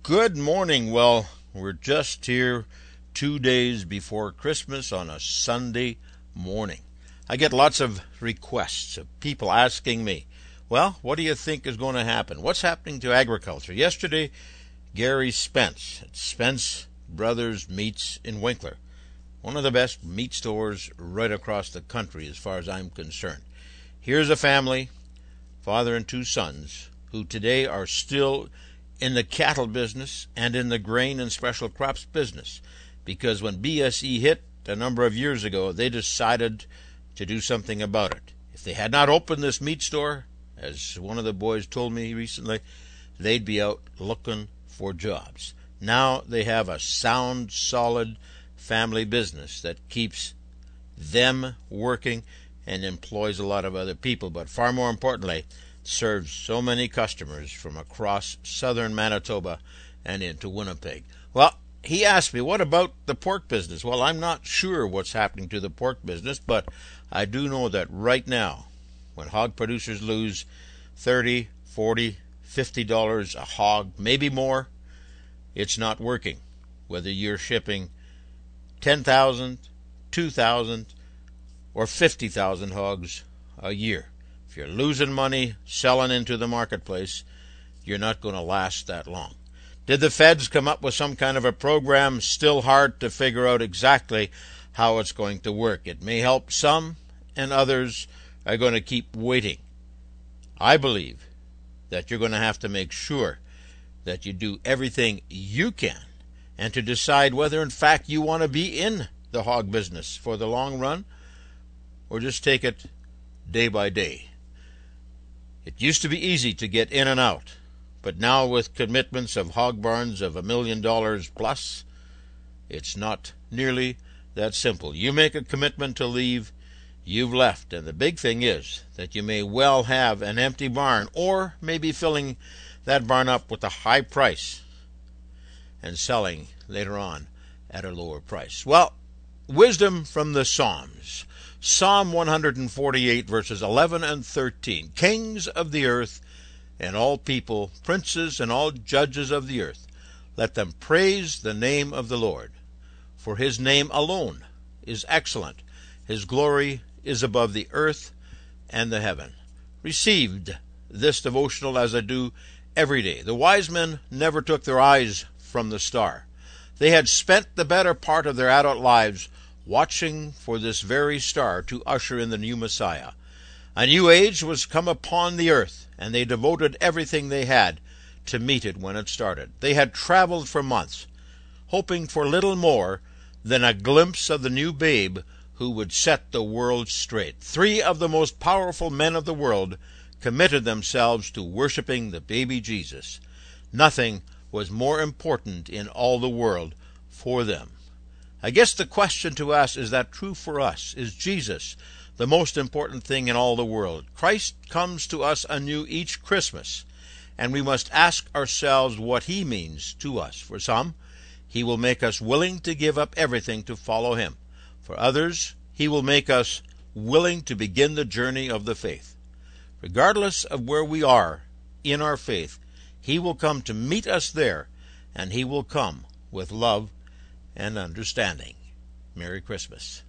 Good morning. Well, we're just here 2 days before Christmas on a Sunday morning. I get lots of requests of people asking me, well, what do you think is going to happen? What's happening to agriculture? Yesterday, Gary Spence at Spence Brothers Meats in Winkler, one of the best meat stores right across the country as far as I'm concerned. Here's a family, father and two sons, who today are still in the cattle business and in the grain and special crops business, because when BSE hit a number of years ago, they decided to do something about it. If they had not opened this meat store, as one of the boys told me recently, they'd be out looking for jobs. Now they have a sound, solid family business that keeps them working and employs a lot of other people, but far more importantly, serves so many customers from across southern Manitoba and into Winnipeg. Well, he asked me, what about the pork business? Well, I'm not sure what's happening to the pork business, but I do know that right now, when hog producers lose $30, $40, $50 a hog, maybe more, it's not working. Whether you're shipping 10,000, 2,000, or 50,000 hogs a year. If you're losing money selling into the marketplace, you're not going to last that long. Did the feds come up with some kind of a program? Still hard to figure out exactly how it's going to work. It may help some, and others are going to keep waiting. I believe that you're going to have to make sure that you do everything you can and to decide whether in fact you want to be in the hog business for the long run or just take it day by day. It used to be easy to get in and out, but now with commitments of hog barns of $1 million plus, it's not nearly that simple. You make a commitment to leave, you've left, and the big thing is that you may well have an empty barn or maybe filling that barn up with a high price and selling later on at a lower price. Well, wisdom from the Psalms. Psalm 148, verses 11 and 13. Kings of the earth and all people, princes and all judges of the earth, let them praise the name of the Lord. For his name alone is excellent. His glory is above the earth and the heaven. Received this devotional as I do every day. The wise men never took their eyes from the star. They had spent the better part of their adult lives watching for this very star to usher in the new Messiah. A new age was come upon the earth, and they devoted everything they had to meet it when it started. They had traveled for months, hoping for little more than a glimpse of the new babe who would set the world straight. 3 of the most powerful men of the world committed themselves to worshiping the baby Jesus. Nothing was more important in all the world for them. I guess the question to ask, is that true for us? Is Jesus the most important thing in all the world? Christ comes to us anew each Christmas, and we must ask ourselves what he means to us. For some, he will make us willing to give up everything to follow him. For others, he will make us willing to begin the journey of the faith. Regardless of where we are in our faith, he will come to meet us there, and he will come with love and understanding. Merry Christmas.